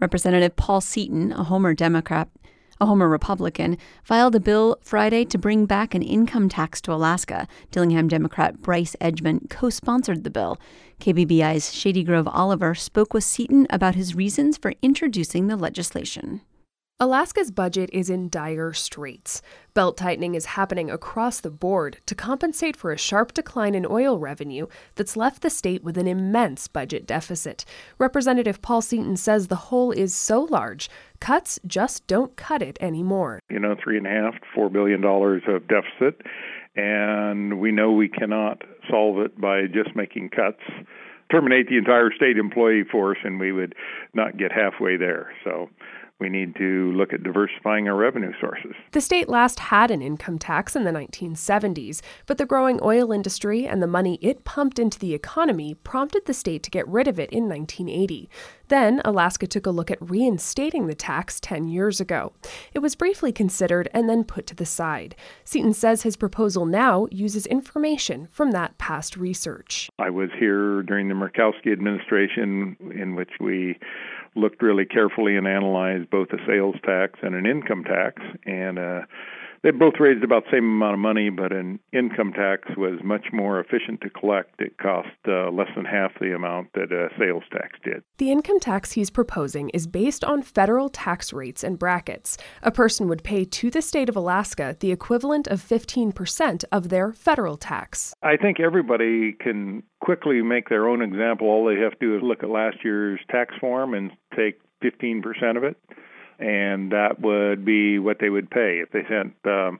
Representative Paul Seaton, a Homer Republican, filed a bill Friday to bring back an income tax to Alaska. Dillingham Democrat Bryce Edgman co-sponsored the bill. KBBI's Shady Grove Oliver spoke with Seaton about his reasons for introducing the legislation. Alaska's budget is in dire straits. Belt-tightening is happening across the board to compensate for a sharp decline in oil revenue that's left the state with an immense budget deficit. Representative Paul Seaton says the hole is so large, cuts just don't cut it anymore. $3.5 to $4 billion of deficit, and we know we cannot solve it by just making cuts. Terminate the entire state employee force, and we would not get halfway there. So we need to look at diversifying our revenue sources. The state last had an income tax in the 1970s, but the growing oil industry and the money it pumped into the economy prompted the state to get rid of it in 1980. Then, Alaska took a look at reinstating the tax 10 years ago. It was briefly considered and then put to the side. Seaton says his proposal now uses information from that past research. I was here during the Murkowski administration, in which we looked really carefully and analyzed both a sales tax and an income tax, and they both raised about the same amount of money, but an income tax was much more efficient to collect. It cost less than half the amount that a sales tax did. The income tax he's proposing is based on federal tax rates and brackets. A person would pay to the state of Alaska the equivalent of 15% of their federal tax. I think everybody can quickly make their own example. All they have to do is look at last year's tax form and take 15% of it. And that would be what they would pay. If they sent $500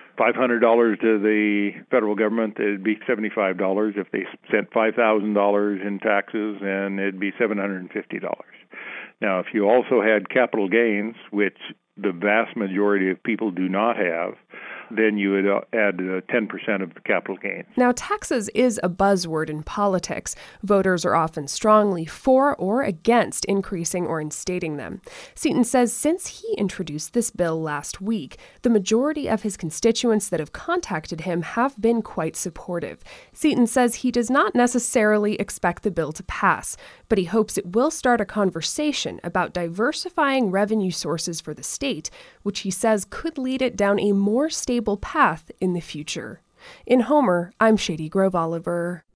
to the federal government, it'd be $75. If they sent $5,000 in taxes, then it'd be $750. Now, if you also had capital gains, which the vast majority of people do not have, then you would add 10% of the capital gain. Now, taxes is a buzzword in politics. Voters are often strongly for or against increasing or instating them. Seaton says since he introduced this bill last week, the majority of his constituents that have contacted him have been quite supportive. Seaton says he does not necessarily expect the bill to pass, but he hopes it will start a conversation about diversifying revenue sources for the state, which he says could lead it down a more stable path in the future. In Homer, I'm Shady Grove Oliver.